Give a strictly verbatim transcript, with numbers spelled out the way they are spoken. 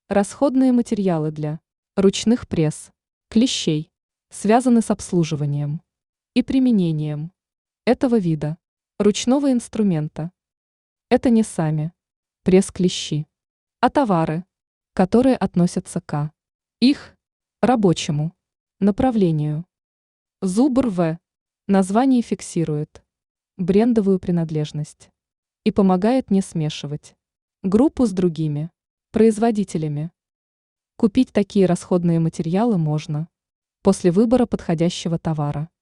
Расходные материалы для ручных пресс, клещей связаны с обслуживанием и применением этого вида ручного инструмента. Это не сами пресс-клещи, а товары, которые относятся к их рабочему направлению. Зубр В. Название фиксирует брендовую принадлежность и помогает не смешивать группу с другими производителями. Купить такие расходные материалы можно после выбора подходящего товара.